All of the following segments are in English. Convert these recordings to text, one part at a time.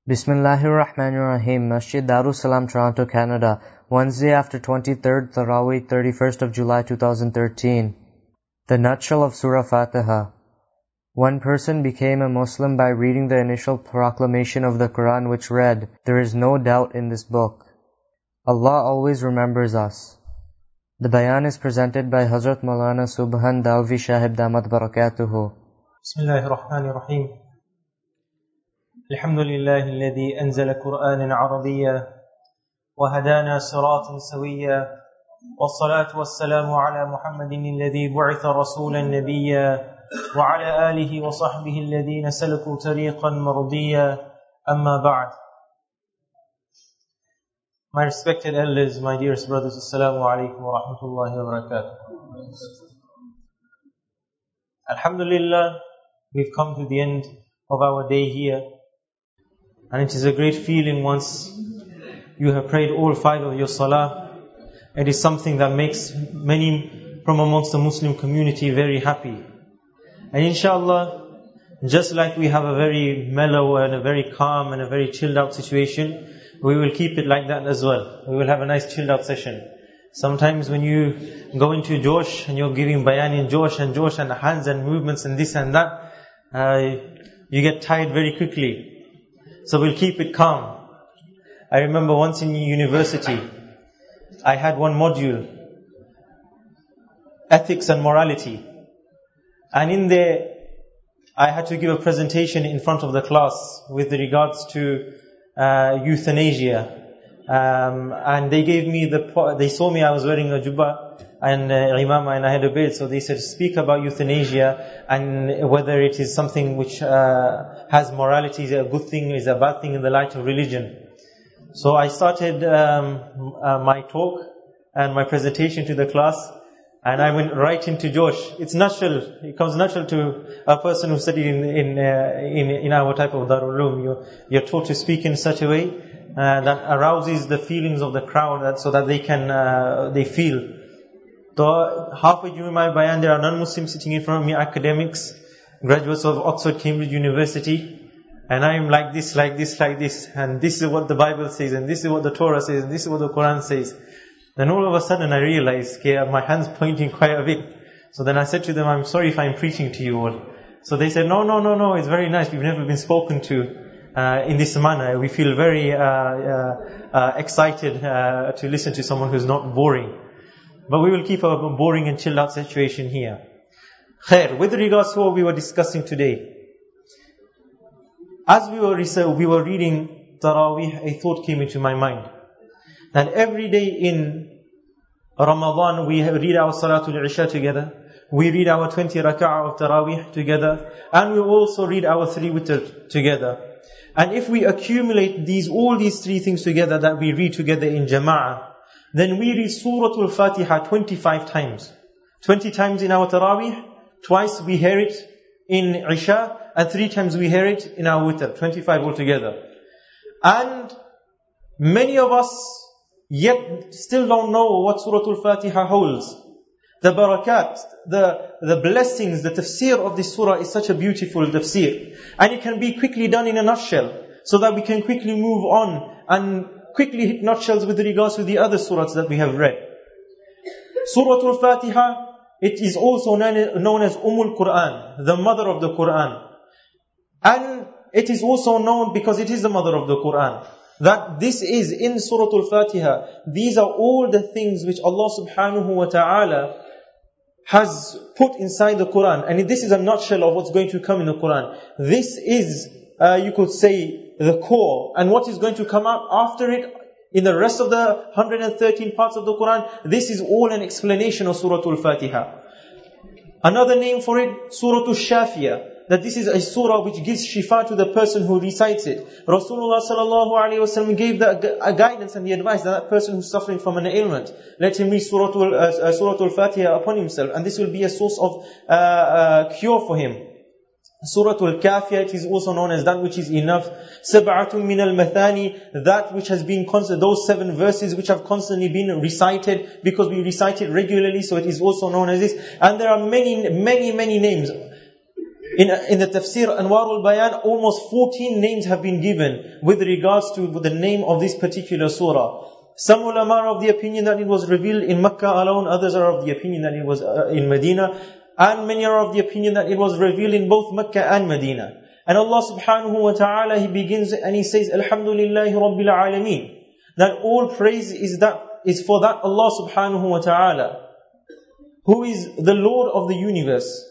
Bismillahirrahmanirrahim. Masjid Darussalam, Toronto, Canada. Wednesday after 23rd Taraweeh, 31st of July 2013. The nutshell of Surah Fatiha. One person became a Muslim by reading the initial proclamation of the Quran, which read, "There is no doubt in this book. Allah always remembers us." The bayan is presented by Hazrat Maulana Subhan Dalvi Shahib Damat Barakatuhu. Bismillahirrahmanirrahim. الحمد لله الذي أنزل قرآنا عربيا وهدانا صراطا سويا والصلاة والسلام على محمد الذي بعث رسولا نبيا وعلى آله وصحبه الذين سلكوا طريقا مرضيا أما بعد. My respected elders, my dearest brothers, Assalamu alaikum wa rahmatullahi wa barakatuh. Alhamdulillah, we've come to the end of our day here. And it is a great feeling once you have prayed all 5 of your salah. It is something that makes many from amongst the Muslim community very happy. And inshallah, just like we have a very mellow and a very calm and a very chilled out situation, we will keep it like that as well. We will have a nice chilled out session. Sometimes when you go into Josh and you're giving bayan in Josh and hands and movements and this and that, you get tired very quickly. So we'll keep it calm. I remember once in university, I had one module, ethics and morality. And in there, I had to give a presentation in front of the class with regards to euthanasia. And they gave me they saw me, I was wearing a jubba and imama and I had a beard. So they said, speak about euthanasia and whether it is something which has morality, is a good thing, is a bad thing in the light of religion. So I started my talk and my presentation to the class, and I went right into Josh. It's natural. It comes natural to a person who studied in our type of Darul Uloom. You're taught to speak in such a way that arouses the feelings of the crowd, so that they feel. So halfway during my bayan, there are non-Muslims sitting in front of me, academics, graduates of Oxford, Cambridge University, and I am like this, and this is what the Bible says, and this is what the Torah says, and this is what the Quran says. Then all of a sudden I realized, okay, my hand's pointing quite a bit. So then I said to them, I'm sorry if I'm preaching to you all. So they said, no, it's very nice. We've never been spoken to in this manner. We feel very excited to listen to someone who's not boring. But we will keep a boring and chilled out situation here. Khair, with regards to what we were discussing today, as we were reading Taraweeh, a thought came into my mind. That every day in Ramadan, we read our Salatul Isha together, we read our 20 raka'ah of Taraweeh together, and we also read our 3 witr together. And if we accumulate all these 3 things together that we read together in Jama'ah, then we read Suratul Fatiha 25 times. 20 times in our Taraweeh, twice we hear it in Isha, and 3 times we hear it in our Witr, 25 altogether. And many of us yet still don't know what Suratul Fatiha holds. The barakat, the blessings, the tafsir of this surah is such a beautiful tafsir. And it can be quickly done in a nutshell, so that we can quickly move on and quickly hit nutshells with regards to the other surahs that we have read. Suratul Fatiha, it is also known as Quran, the mother of the Quran. And it is also known, because it is the mother of the Quran, that this is in Suratul Fatiha. These are all the things which Allah subhanahu wa ta'ala has put inside the Quran. And this is a nutshell of what's going to come in the Quran. This is, you could say, the core. And what is going to come out after it, in the rest of the 113 parts of the Quran, this is all an explanation of Suratul Fatiha. Another name for it, Suratul Shafiyah. That this is a surah which gives shifa to the person who recites it. Rasulullah sallallahu alaihi wasallam gave the guidance and the advice that person who's suffering from an ailment, let him read Suratul Fatiha upon himself, and this will be a source of cure for him. Suratul Kafiyah, it is also known as that which is enough. Sab'atun min al-mathani, that which has been constant, those 7 verses which have constantly been recited, because we recite it regularly, so it is also known as this. And there are many names. In the tafsir Anwar al-Bayan, almost 14 names have been given with regards to the name of this particular surah. Some ulama are of the opinion that it was revealed in Mecca alone, others are of the opinion that it was in Medina, and many are of the opinion that it was revealed in both Mecca and Medina. And Allah subhanahu wa ta'ala, He begins and He says, Alhamdulillahi Rabbil Alameen. That all praise is for that Allah subhanahu wa ta'ala, who is the Lord of the universe.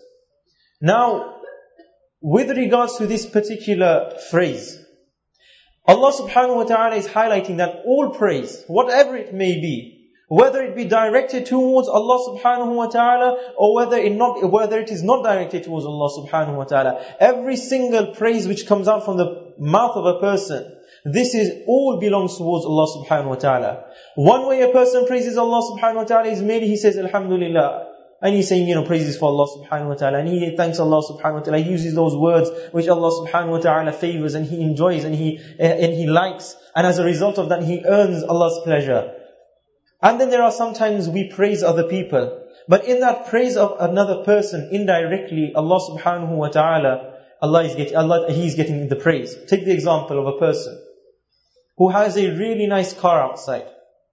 Now, with regards to this particular phrase, Allah subhanahu wa ta'ala is highlighting that all praise, whatever it may be, whether it be directed towards Allah subhanahu wa ta'ala or whether it is not directed towards Allah subhanahu wa ta'ala, every single praise which comes out from the mouth of a person, this is all belongs towards Allah subhanahu wa ta'ala. One way a person praises Allah subhanahu wa ta'ala is merely he says Alhamdulillah, and he's saying, praises for Allah subhanahu wa ta'ala, and he thanks Allah subhanahu wa ta'ala. He uses those words which Allah subhanahu wa ta'ala favors and He enjoys and He likes, and as a result of that He earns Allah's pleasure. And then there are sometimes we praise other people, but in that praise of another person, indirectly Allah subhanahu wa ta'ala, He is getting the praise. Take the example of a person who has a really nice car outside.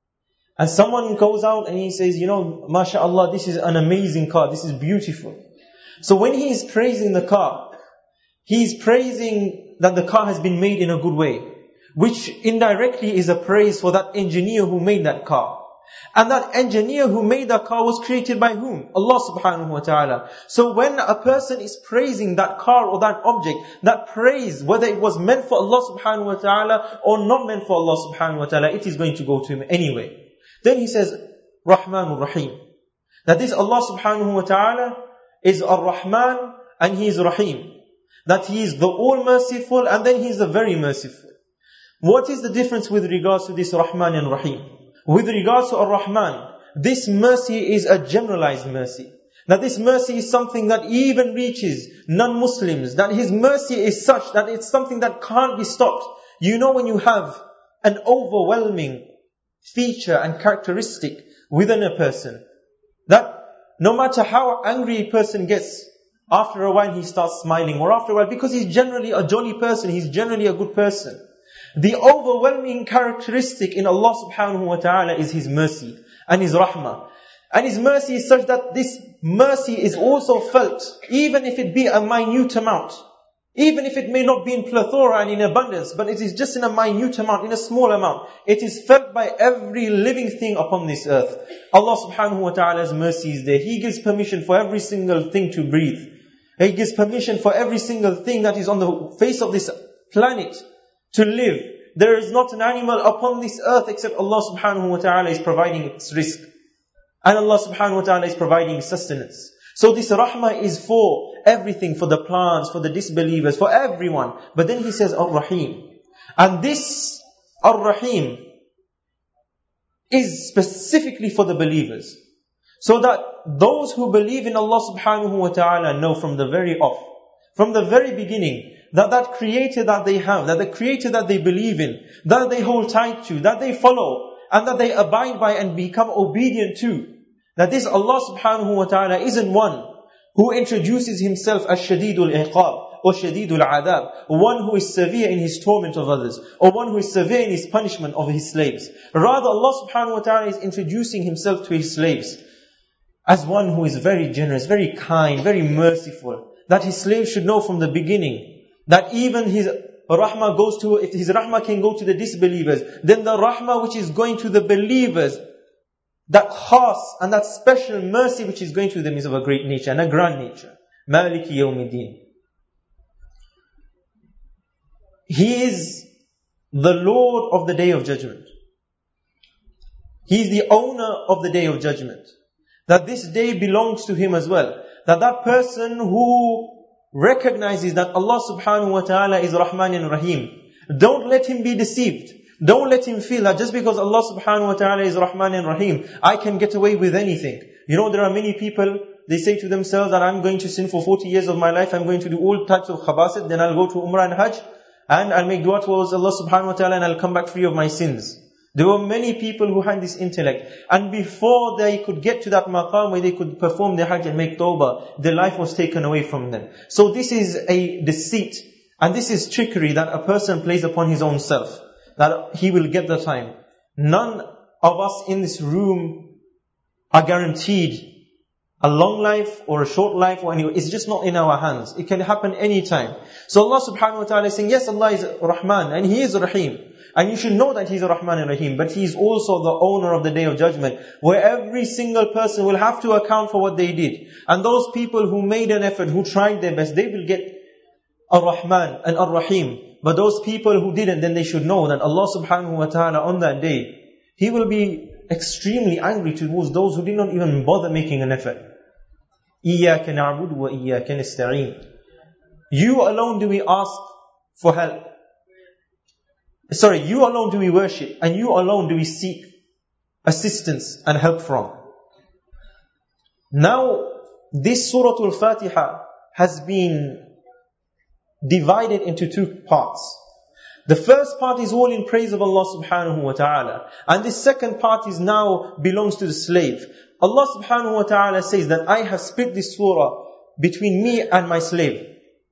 And someone goes out and he says, MashaAllah, this is an amazing car, this is beautiful. So when he is praising the car, he is praising that the car has been made in a good way, which indirectly is a praise for that engineer who made that car. And that engineer who made that car was created by whom? Allah subhanahu wa ta'ala. So when a person is praising that car or that object, that praise, whether it was meant for Allah subhanahu wa ta'ala or not meant for Allah subhanahu wa ta'ala, it is going to go to him anyway. Then he says, Rahmanur Rahim. That this Allah subhanahu wa ta'ala is Ar-Rahman and He is Rahim. That He is the all-merciful and then He is the very merciful. What is the difference with regards to this Rahman and Rahim? With regards to Ar-Rahman, this mercy is a generalized mercy. That this mercy is something that even reaches non-Muslims. That His mercy is such that it's something that can't be stopped. When you have an overwhelming feature and characteristic within a person, that no matter how angry a person gets, after a while he starts smiling, or after a while, because he's generally a jolly person, he's generally a good person. The overwhelming characteristic in Allah subhanahu wa ta'ala is His mercy and His rahmah. And His mercy is such that this mercy is also felt, even if it be a minute amount. Even if it may not be in plethora and in abundance, but it is just in a minute amount, in a small amount. It is felt by every living thing upon this earth. Allah subhanahu wa ta'ala's mercy is there. He gives permission for every single thing to breathe. He gives permission for every single thing that is on the face of this planet to live. There is not an animal upon this earth except Allah subhanahu wa ta'ala is providing its rizq. And Allah subhanahu wa ta'ala is providing sustenance. So this rahmah is for everything, for the plants, for the disbelievers, for everyone. But then He says Ar-Rahim. And this Ar-Rahim is specifically for the believers. So that those who believe in Allah subhanahu wa ta'ala know from the very off, from the very beginning, that Creator that they have, that the Creator that they believe in, that they hold tight to, that they follow, and that they abide by and become obedient to, that this Allah subhanahu wa ta'ala isn't one who introduces Himself as Shadidul Iqab or Shadidul Adab, one who is severe in His torment of others, or one who is severe in His punishment of His slaves. Rather, Allah subhanahu wa ta'ala is introducing Himself to His slaves as one who is very generous, very kind, very merciful, that His slaves should know from the beginning that even His rahmah goes to, if His rahmah can go to the disbelievers, then the rahmah which is going to the believers, that khas and that special mercy which is going to them is of a great nature and a grand nature. Maliki Yawmiddin. He is the Lord of the Day of Judgment. He is the owner of the Day of Judgment. That this day belongs to Him as well. That person who recognizes that Allah subhanahu wa ta'ala is Rahman and Rahim, don't let him be deceived. Don't let him feel that just because Allah subhanahu wa ta'ala is Rahman and Rahim, I can get away with anything. There are many people, they say to themselves that I'm going to sin for 40 years of my life, I'm going to do all types of khabasit, then I'll go to Umrah and Hajj, and I'll make dua towards Allah subhanahu wa ta'ala and I'll come back free of my sins. There were many people who had this intellect. And before they could get to that maqam where they could perform their hajj and make tawbah, their life was taken away from them. So this is a deceit. And this is trickery that a person plays upon his own self. That he will get the time. None of us in this room are guaranteed a long life or a short life or anyway. It's just not in our hands. It can happen anytime. So Allah subhanahu wa ta'ala is saying, yes, Allah is Rahman and He is Rahim. And you should know that He's Rahman and Rahim. But He is also the owner of the Day of Judgment, where every single person will have to account for what they did. And those people who made an effort, who tried their best, they will get Ar-Rahman and Ar-Rahim. But those people who didn't, then they should know that Allah subhanahu wa ta'ala on that day, He will be extremely angry towards those who did not even bother making an effort. إِيَّاكَ نَعْبُدُ وَإِيَّاكَ نَسْتَعِينُ. You alone do we ask for help. You alone do we worship, and you alone do we seek assistance and help from. Now, this Surah Al-Fatiha has been divided into two parts. The first part is all in praise of Allah subhanahu wa ta'ala. And the second part is now belongs to the slave. Allah subhanahu wa ta'ala says that I have split this surah between me and my slave.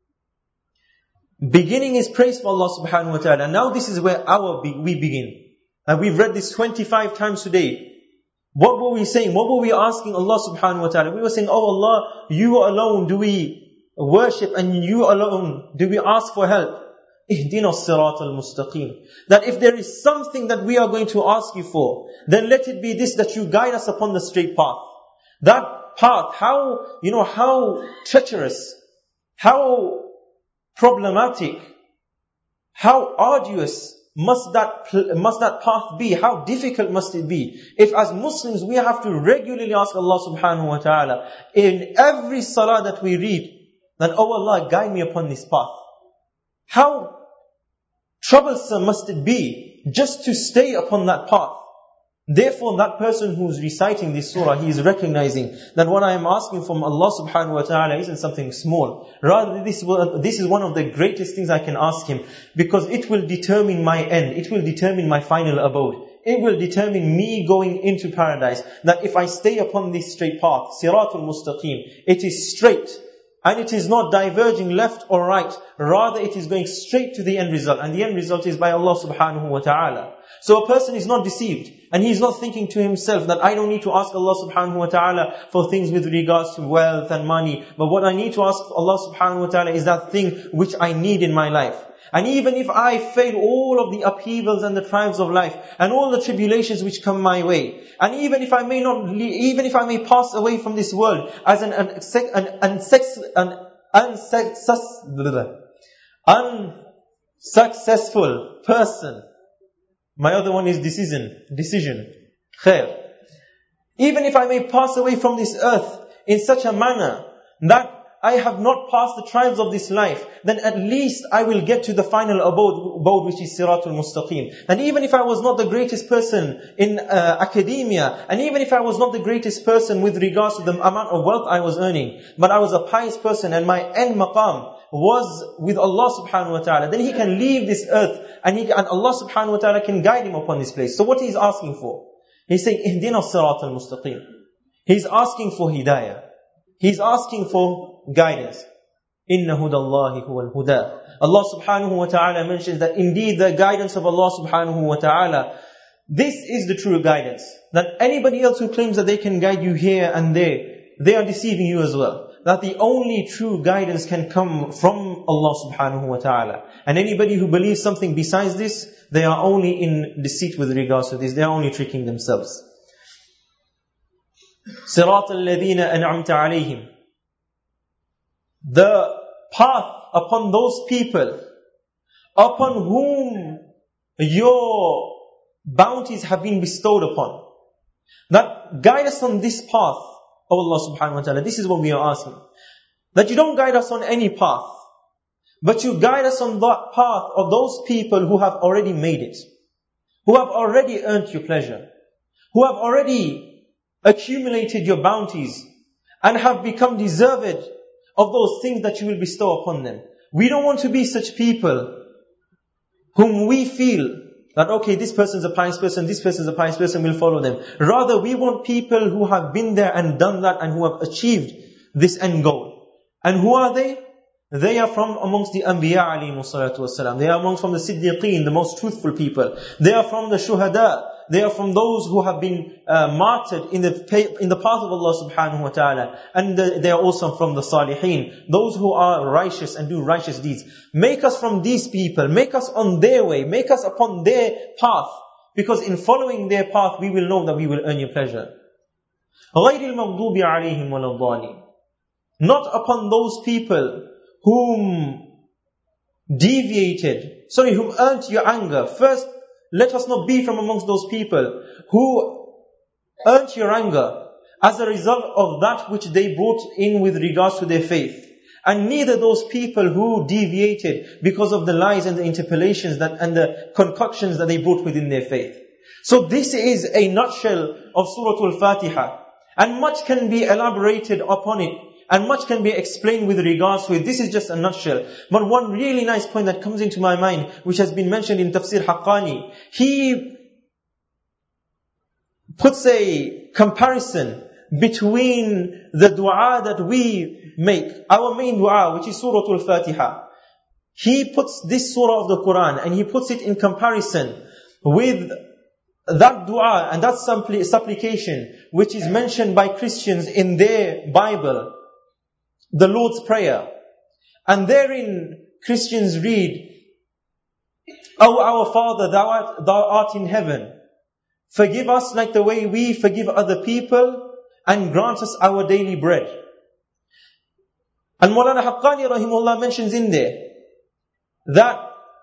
Beginning is praise for Allah subhanahu wa ta'ala. Now this is where we begin. And we've read this 25 times today. What were we saying? What were we asking Allah subhanahu wa ta'ala? We were saying, oh Allah, you alone do we worship and you alone do we ask for help. Ihdina as-sirat al-mustaqim. That if there is something that we are going to ask you for, then let it be this, that you guide us upon the straight path. That path, how treacherous, how problematic, how arduous must that path be? How difficult must it be? If as Muslims we have to regularly ask Allah subhanahu wa ta'ala in every salah that we read, that, oh Allah, guide me upon this path. How troublesome must it be just to stay upon that path? Therefore, that person who's reciting this surah, he is recognizing that what I am asking from Allah subhanahu wa ta'ala isn't something small. Rather, this is one of the greatest things I can ask Him, because it will determine my end. It will determine my final abode. It will determine me going into paradise. That if I stay upon this straight path, Siratul Mustaqim, it is straight. And it is not diverging left or right. Rather, it is going straight to the end result. And the end result is by Allah subhanahu wa ta'ala. So a person is not deceived. And he is not thinking to himself that I don't need to ask Allah subhanahu wa ta'ala for things with regards to wealth and money. But what I need to ask Allah subhanahu wa ta'ala is that thing which I need in my life. And even if I fail all of the upheavals and the trials of life, and all the tribulations which come my way, and even if I may pass away from this world as an unsuccessful person. My other one is decision. Khair. Even if I may pass away from this earth in such a manner that I have not passed the trials of this life, then at least I will get to the final abode which is Siratul Mustaqim. And even if I was not the greatest person in academia, and even if I was not the greatest person with regards to the amount of wealth I was earning, but I was a pious person and my end maqam was with Allah subhanahu wa ta'ala, then he can leave this earth and Allah subhanahu wa ta'ala can guide him upon this place. So what he's asking for? He's saying, Ihdina as-sirat al-mustaqim. He's asking for hidayah. He's asking for guidance. Inna hudallahi huwal huda. Allah subhanahu wa ta'ala mentions that indeed the guidance of Allah subhanahu wa ta'ala, this is the true guidance. That anybody else who claims that they can guide you here and there, they are deceiving you as well. That the only true guidance can come from Allah subhanahu wa ta'ala. And anybody who believes something besides this, they are only in deceit with regards to this. They are only tricking themselves. صراط الذين أنعمت عليهم. The path upon those people upon whom your bounties have been bestowed upon. That guide us on this path, O Allah subhanahu wa ta'ala. This is what we are asking. That you don't guide us on any path, but you guide us on that path of those people who have already made it, who have already earned your pleasure, who have already accumulated your bounties and have become deserved of those things that you will bestow upon them. We don't want to be such people whom we feel That okay, this person's a pious person, this person's a pious person, we'll follow them. Rather, we want people who have been there and done that and who have achieved this end goal. And who are they? They are from amongst the Anbiya alayhimu salatu wasalam. They are amongst from the Siddiqeen, the most truthful people. They are from the Shuhada. They are from those who have been martyred in the path of Allah subhanahu wa ta'ala. And they are also from the Salihin, those who are righteous and do righteous deeds. Make us from these people, make us on their way, make us upon their path. Because in following their path, we will know that we will earn your pleasure. غَيْرِ الْمَغْضُوبِ عَلَيْهِمْ وَلَا الضَّالِينَ. Not upon those people whom whom earned your anger. First, let us not be from amongst those people who earned your anger as a result of that which they brought in with regards to their faith. And neither those people who deviated because of the lies and the interpolations and the concoctions that they brought within their faith. So this is a nutshell of Surah Al-Fatiha. And much can be elaborated upon it. And much can be explained with regards to it. This is just a nutshell. But one really nice point that comes into my mind, which has been mentioned in Tafsir Haqqani, he puts a comparison between the dua that we make, our main dua, which is Surah Al-Fatiha. He puts this surah of the Quran and he puts it in comparison with that dua and that supplication which is mentioned by Christians in their Bible, the Lord's Prayer. And therein Christians read, O our Father, thou art in heaven, forgive us like the way we forgive other people, and grant us our daily bread. And Mawlana Haqqani rahimahullah mentions in there that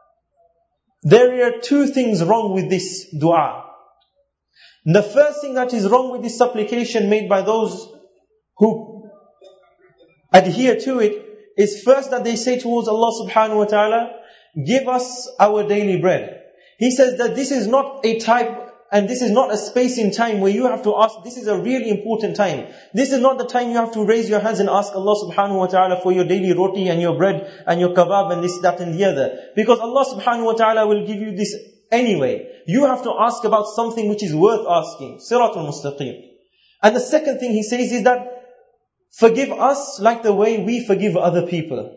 there are two things wrong with this dua. The first thing that is wrong with this supplication made by those who adhere to it is first that they say towards Allah subhanahu wa ta'ala, give us our daily bread. He says that this is not a type and this is not a space in time where you have to ask. This is a really important time. This is not the time you have to raise your hands and ask Allah subhanahu wa ta'ala for your daily roti and your bread and your kebab and this, that and the other. Because Allah subhanahu wa ta'ala will give you this anyway. You have to ask about something which is worth asking. Siratul Mustaqim. And the second thing he says is that forgive us like the way we forgive other people.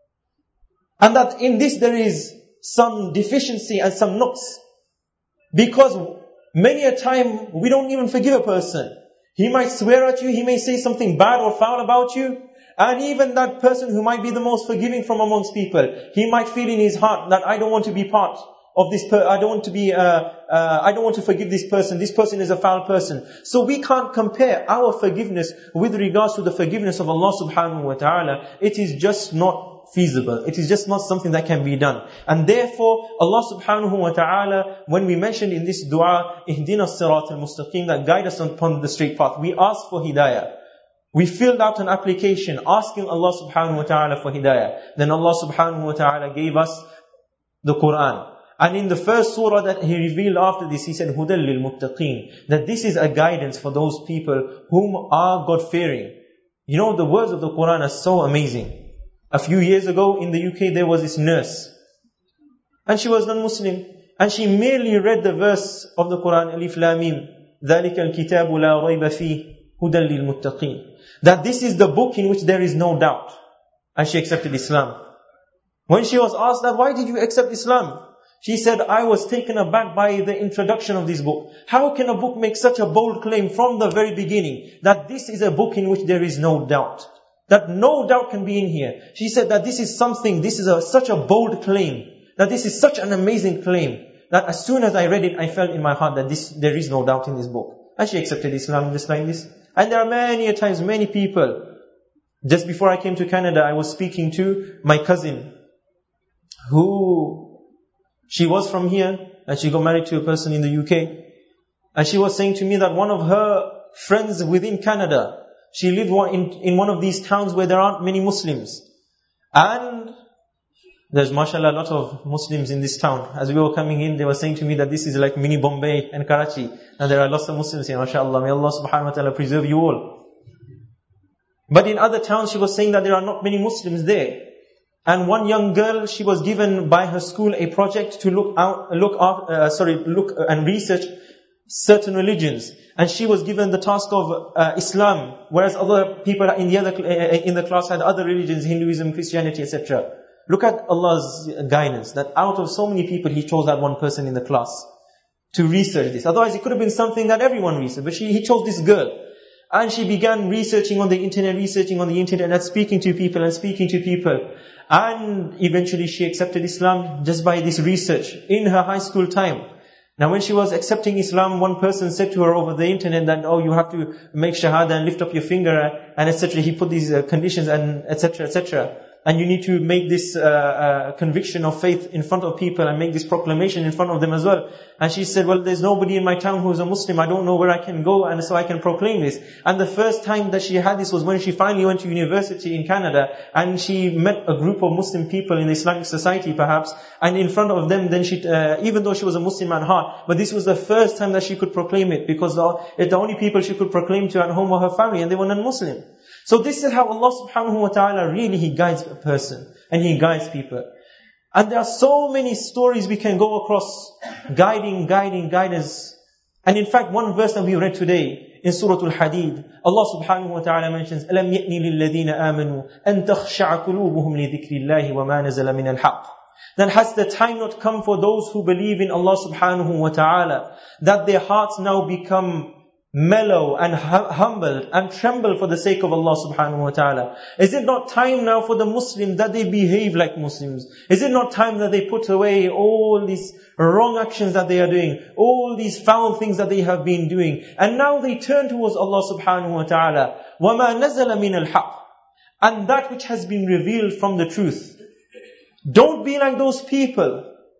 And that in this there is some deficiency and some nuqs. Because many a time we don't even forgive a person. He might swear at you, he may say something bad or foul about you. And even that person who might be the most forgiving from amongst people, he might feel in his heart that I don't want to be part of this I don't want to forgive this person. This person is a foul person. So we can't compare our forgiveness with regards to the forgiveness of Allah subhanahu wa ta'ala. It is just not feasible. It is just not something that can be done. And therefore, Allah subhanahu wa ta'ala, when we mentioned in this dua, Ihdina as-sirat al-mustaqim, that guide us upon the straight path, we asked for hidayah. We filled out an application asking Allah subhanahu wa ta'ala for hidayah. Then Allah subhanahu wa ta'ala gave us the Quran. And in the first surah that He revealed after this, He said, Hudal lil muttaqeen, that this is a guidance for those people whom are God-fearing. You know, the words of the Quran are so amazing. A few years ago in the UK, there was this nurse. And she was non-Muslim. And she merely read the verse of the Quran, Alif Lam Mim, ذَلِكَ الْكِتَابُ لَا رَيْبَ فِيهِ هُدًى لِلْمُتَّقِينَ. That this is the book in which there is no doubt. And she accepted Islam. When she was asked that, why did you accept Islam? She said, I was taken aback by the introduction of this book. How can a book make such a bold claim from the very beginning that this is a book in which there is no doubt? That no doubt can be in here. She said that this is such a bold claim. That this is such an amazing claim. That as soon as I read it, I felt in my heart that there is no doubt in this book. And she accepted Islam just like this. And there are many times, many people. Just before I came to Canada, I was speaking to my cousin she was from here and she got married to a person in the UK. And she was saying to me that one of her friends within Canada, she lived in one of these towns where there aren't many Muslims. And there's mashallah a lot of Muslims in this town. As we were coming in, they were saying to me that this is like mini Bombay and Karachi. And there are lots of Muslims here, mashallah. May Allah subhanahu wa ta'ala preserve you all. But in other towns, she was saying that there are not many Muslims there. And one young girl, she was given by her school a project to look and research certain religions. And she was given the task of Islam, whereas other people in the class had other religions, Hinduism, Christianity, etc. Look at Allah's guidance, that out of so many people, He chose that one person in the class to research this. Otherwise, it could have been something that everyone researched. But He chose this girl. And she began researching on the internet, and speaking to people. And eventually she accepted Islam just by this research in her high school time. Now when she was accepting Islam, one person said to her over the internet that, you have to make shahada and lift up your finger and etc. He put these conditions and etc. etc. And you need to make this conviction of faith in front of people and make this proclamation in front of them as well. And she said, well, there's nobody in my town who is a Muslim. I don't know where I can go, and so I can proclaim this. And the first time that she had this was when she finally went to university in Canada, and she met a group of Muslim people in the Islamic society perhaps, and in front of them then she, even though she was a Muslim at heart, but this was the first time that she could proclaim it, because the only people she could proclaim to at home were her family, and they were non-Muslim. So this is how Allah subhanahu wa ta'ala really He guides a person, and He guides people. And there are so many stories we can go across, guidance. And in fact, one verse that we read today in Surah Al-Hadid, Allah subhanahu wa ta'ala mentions, أَلَمْ يَأْنِ لِلَّذِينَ آمَنُوا أَن تَخْشَعَ قُلُوبُهُمْ لِذِكْرِ اللَّهِ وَمَا نَزَلَ مِنَ الْحَقِّ. Then has the time not come for those who believe in Allah subhanahu wa ta'ala, that their hearts now become mellow and humbled and tremble for the sake of Allah subhanahu wa ta'ala? Is it not time now for the Muslims that they behave like Muslims? Is it not time that they put away all these wrong actions that they are doing, all these foul things that they have been doing, and now they turn towards Allah subhanahu wa ta'ala? وَمَا نَزَلَ مِنَ الْحَقِّ, and that which has been revealed from the truth. Don't be like those people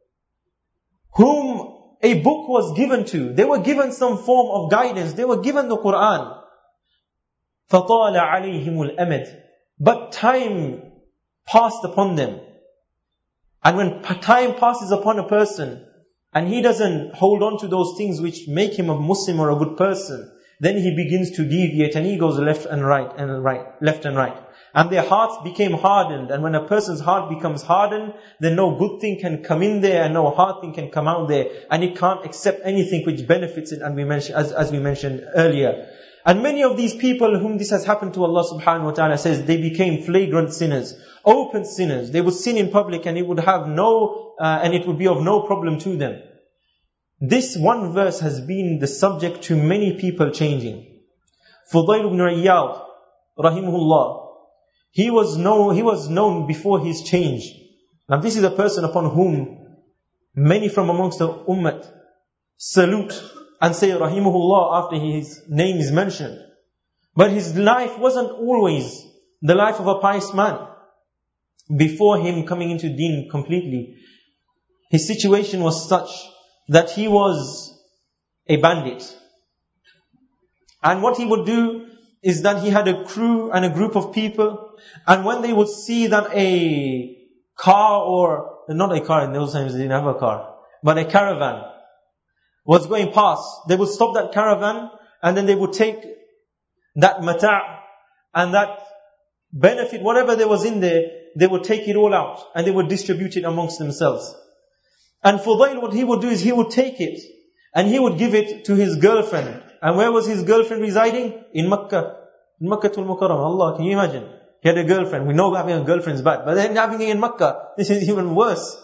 whom a book was given to. They were given some form of guidance. They were given the Qur'an. فَطَالَ عَلَيْهِمُ الْأَمَدِ, but time passed upon them. And when time passes upon a person, and he doesn't hold on to those things which make him a Muslim or a good person, then he begins to deviate, and he goes left and right. And their hearts became hardened. And when a person's heart becomes hardened, then no good thing can come in there, and no hard thing can come out there. And it can't accept anything which benefits it, and we mentioned, as we mentioned earlier. And many of these people whom this has happened to, Allah subhanahu wa ta'ala says, they became flagrant sinners, open sinners. They would sin in public, and it would have and it would be of no problem to them. This one verse has been the subject to many people changing. Fudayl ibn Iyad, rahimahullah, he was known before his change. Now this is a person upon whom many from amongst the ummah salute and say rahimahullah after his name is mentioned. But his life wasn't always the life of a pious man. Before him coming into deen completely, his situation was such that he was a bandit. And what he would do is that he had a crew and a group of people, and when they would see that a car, or not a car, in those times they didn't have a car, but a caravan was going past, they would stop that caravan, and then they would take that mata' and that benefit, whatever there was in there, they would take it all out, and they would distribute it amongst themselves. And Fudayl, what he would do is he would take it, and he would give it to his girlfriend. And where was his girlfriend residing? In Makkah. In Makkah al-Mukarram. Allah, can you imagine? He had a girlfriend. We know having a girlfriend is bad, but then having it in Makkah, this is even worse.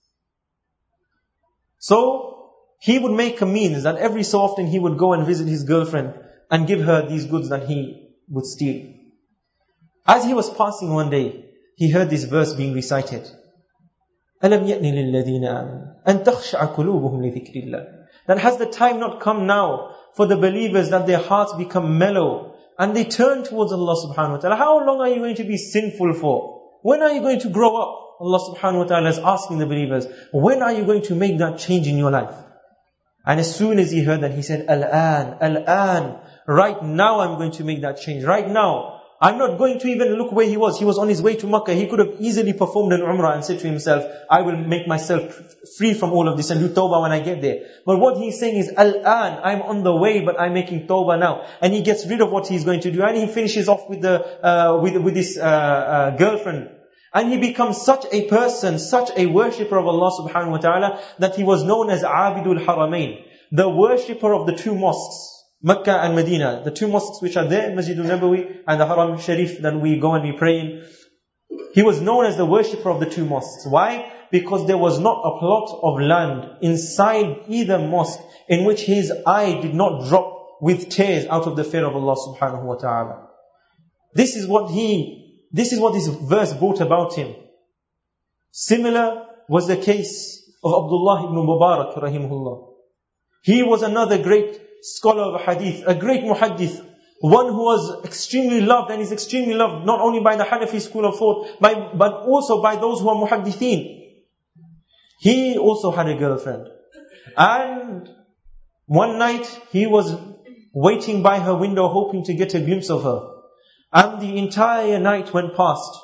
So, he would make a means that every so often he would go and visit his girlfriend and give her these goods that he would steal. As he was passing one day, he heard this verse being recited. أَلَمْ يَأْنِ لِلَّذِينَ آمَنُوا أَن تَخْشَعَ قُلُوبُهُمْ لِذِكْرِ اللَّهِ. Then has the time not come now for the believers that their hearts become mellow and they turn towards Allah subhanahu wa ta'ala? How long are you going to be sinful for? When are you going to grow up? Allah subhanahu wa ta'ala is asking the believers, when are you going to make that change in your life? And as soon as he heard that, he said, Al-an, right now I'm going to make that change. Right now. I'm not going to even look where he was. He was on his way to Makkah. He could have easily performed an umrah and said to himself, I will make myself free from all of this and do tawbah when I get there. But what he's saying is, Al-an, I'm on the way, but I'm making tawbah now. And he gets rid of what he's going to do. And he finishes off with this girlfriend. And he becomes such a person, such a worshipper of Allah subhanahu wa ta'ala, that he was known as Abidul Haramain, the worshipper of the two mosques, Mecca and Medina. The two mosques which are there, Masjidul Nabawi and the Haram Sharif that we go and we pray in. He was known as the worshipper of the two mosques. Why? Because there was not a plot of land inside either mosque in which his eye did not drop with tears out of the fear of Allah subhanahu wa ta'ala. This is what this verse brought about him. Similar was the case of Abdullah ibn Mubarak rahimahullah. He was another great scholar of hadith, a great muhaddith, one who was extremely loved, and is extremely loved not only by the Hanafi school of thought, but also by those who are muhaddithin. He also had a girlfriend. And one night he was waiting by her window hoping to get a glimpse of her. And the entire night went past.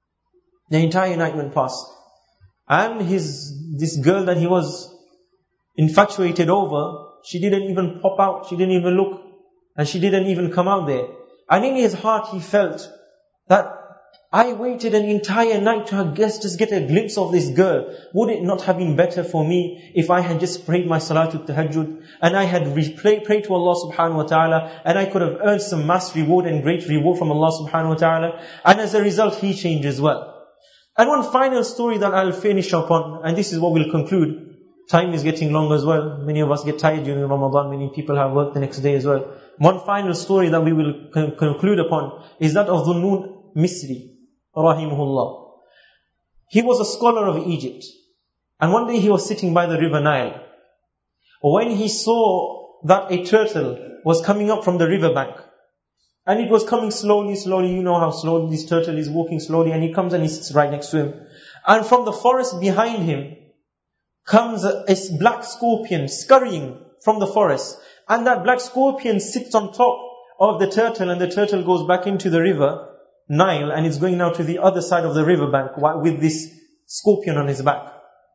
And this girl that he was infatuated over, she didn't even pop out, she didn't even look, and she didn't even come out there. And in his heart he felt that I waited an entire night to just get a glimpse of this girl. Would it not have been better for me if I had just prayed my Salatul Tahajjud and I had prayed to Allah subhanahu wa ta'ala, and I could have earned some mass reward and great reward from Allah subhanahu wa ta'ala? And as a result he changed as well. And one final story that I'll finish upon, and this is what we'll conclude. Time is getting long as well. Many of us get tired during Ramadan. Many people have work the next day as well. One final story that we will conclude upon is that of Dhunnun Misri rahimahullah. He was a scholar of Egypt. And one day he was sitting by the river Nile. When he saw that a turtle was coming up from the riverbank, and it was coming slowly, you know how slowly this turtle is walking slowly, and he comes and he sits right next to him. And from the forest behind him comes a black scorpion scurrying from the forest. And that black scorpion sits on top of the turtle, and the turtle goes back into the river Nile, and it's going now to the other side of the riverbank with this scorpion on his back.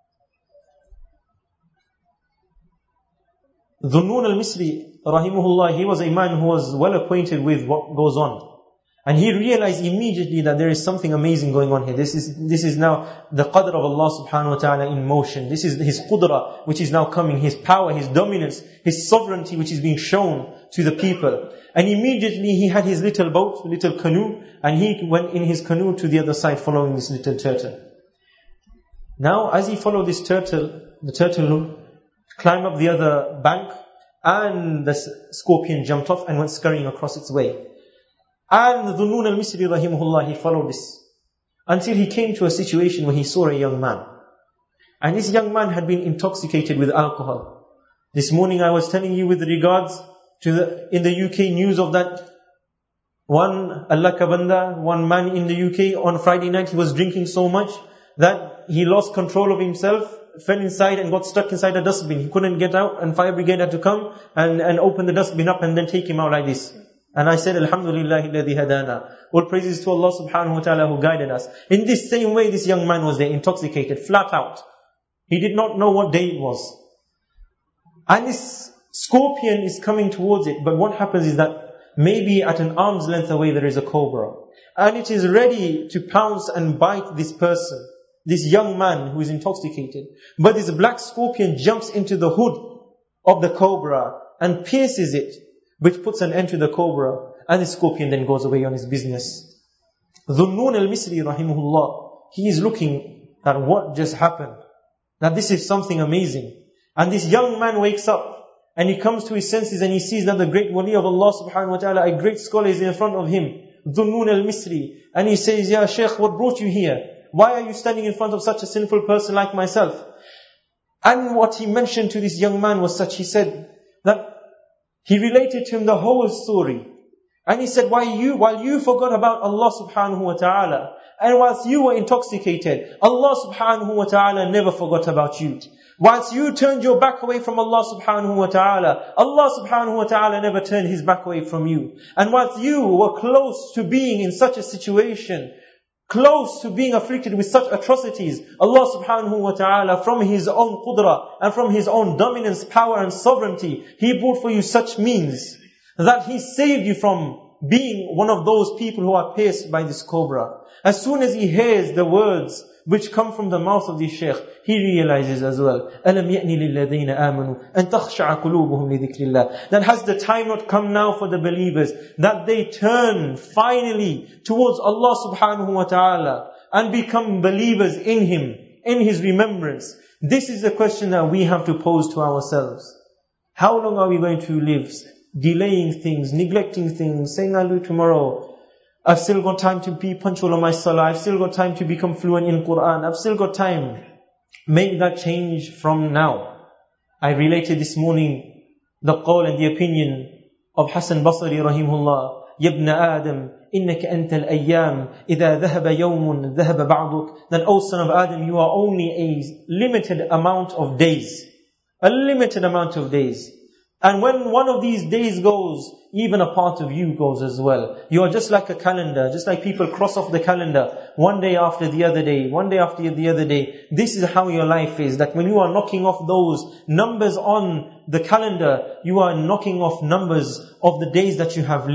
Dhunnun al-Misri rahimahullah, he was a man who was well acquainted with what goes on. And he realized immediately that there is something amazing going on here. This is now the qadr of Allah subhanahu wa ta'ala in motion. This is His qudra which is now coming, His power, His dominance, His sovereignty which is being shown to the people. And immediately he had his little boat, little canoe, and he went in his canoe to the other side following this little turtle. Now as he followed this turtle, the turtle climbed up the other bank, and the scorpion jumped off and went scurrying across its way. And Dhunnun al-Misri rahimahullah, he followed this until he came to a situation where he saw a young man. And this young man had been intoxicated with alcohol. This morning I was telling you with regards to in the UK news of that one Allah ka banda, one man in the UK on Friday night, he was drinking so much that he lost control of himself, fell inside and got stuck inside a dustbin. He couldn't get out, and fire brigade had to come and open the dustbin up and then take him out like this. And I said, Alhamdulillah alladhi hadana. All praises to Allah subhanahu wa ta'ala who guided us. In this same way, this young man was there, intoxicated, flat out. He did not know what day it was. And this scorpion is coming towards it. But what happens is that maybe at an arm's length away there is a cobra. And it is ready to pounce and bite this person, this young man who is intoxicated. But this black scorpion jumps into the hood of the cobra and pierces it, which puts an end to the cobra, and the scorpion then goes away on his business. Dhunnun al-Misri rahimahullah, he is looking at what just happened, that this is something amazing. And this young man wakes up, and he comes to his senses, and he sees that the great wali of Allah subhanahu wa ta'ala, a great scholar, is in front of him, Dhunnun al-Misri. And he says, Ya Shaykh, what brought you here? Why are you standing in front of such a sinful person like myself? And what he mentioned to this young man was such, he said that he related to him the whole story. And he said, while you forgot about Allah subhanahu wa ta'ala, and whilst you were intoxicated, Allah subhanahu wa ta'ala never forgot about you. Whilst you turned your back away from Allah subhanahu wa ta'ala, Allah subhanahu wa ta'ala never turned His back away from you. And whilst you were close to being in such a situation, close to being afflicted with such atrocities, Allah subhanahu wa ta'ala, from His own qudra and from His own dominance, power and sovereignty, He brought for you such means that He saved you from being one of those people who are pierced by this cobra. As soon as he hears the words which come from the mouth of the Shaykh, he realizes as well, أَلَمْ يَأْنِ لِلَّذِينَ آمَنُوا أَن تَخْشَعَ قُلُوبُهُمْ لِذِكْرِ اللَّهِ. That has the time not come now for the believers, that they turn finally towards Allah subhanahu wa ta'ala and become believers in Him, in His remembrance. This is the question that we have to pose to ourselves. How long are we going to live? Delaying things, neglecting things, saying I'll do it tomorrow. I've still got time to be punctual on my salah. I've still got time to become fluent in Quran. I've still got time. Make that change from now. I related this morning the qawl and the opinion of Hassan Basri rahimahullah. يَبْنَ آدَمْ إِنَّكَ أَنْتَ الْأَيَّامِ إِذَا ذَهَبَ يَوْمٌ ذَهَبَ بَعْضُكَ. That, O son of Adam, you are only a limited amount of days. A limited amount of days. And when one of these days goes, even a part of you goes as well. You are just like a calendar, just like people cross off the calendar, one day after the other day, one day after the other day. This is how your life is. That when you are knocking off those numbers on the calendar, you are knocking off numbers of the days that you have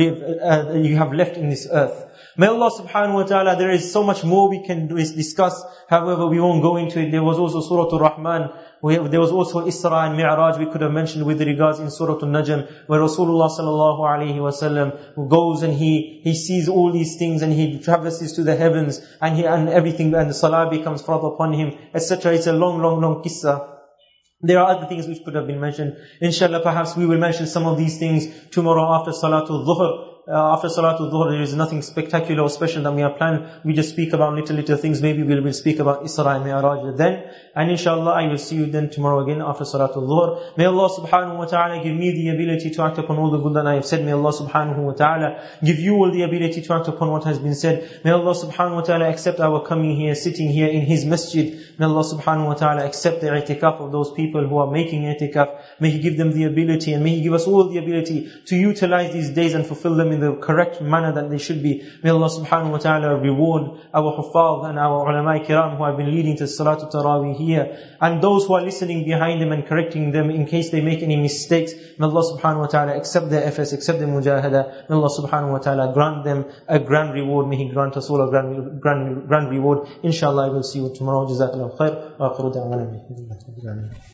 left in this earth. May Allah subhanahu wa ta'ala, there is so much more we can discuss. However, we won't go into it. There was also Surah Al-Rahman. There was also Isra and Mi'raj we could have mentioned with regards in Surah Al-Najm, where Rasulullah sallallahu alayhi wa sallam goes and he sees all these things and he traverses to the heavens and everything, and the salah becomes farad upon him, etc. It's a long qissa. There are other things which could have been mentioned. Inshallah, perhaps we will mention some of these things tomorrow after Salatul Dhuhr. After Salatul Dhuhr, there is nothing spectacular or special that we have planned. We just speak about little things. Maybe we will speak about Isra and Mi'raj then. And inshallah, I will see you then tomorrow again after Salatul Dhuhr. May Allah subhanahu wa ta'ala give me the ability to act upon all the good that I have said. May Allah subhanahu wa ta'ala give you all the ability to act upon what has been said. May Allah subhanahu wa ta'ala accept our coming here, sitting here in His masjid. May Allah subhanahu wa ta'ala accept the i'tikaf of those people who are making i'tikaf. May He give them the ability, and may He give us all the ability to utilize these days and fulfill them in the correct manner that they should be. May Allah subhanahu wa ta'ala reward our huffaz and our ulama kiram who have been leading to Salatul Taraweeh here, and those who are listening behind them and correcting them in case they make any mistakes. May Allah subhanahu wa ta'ala accept their efforts, accept their mujahada. May Allah subhanahu wa ta'ala grant them a grand reward. May He grant us all a grand reward. Inshallah, I will see you tomorrow. Jazakallahu khair. Wa akhiru da'wana.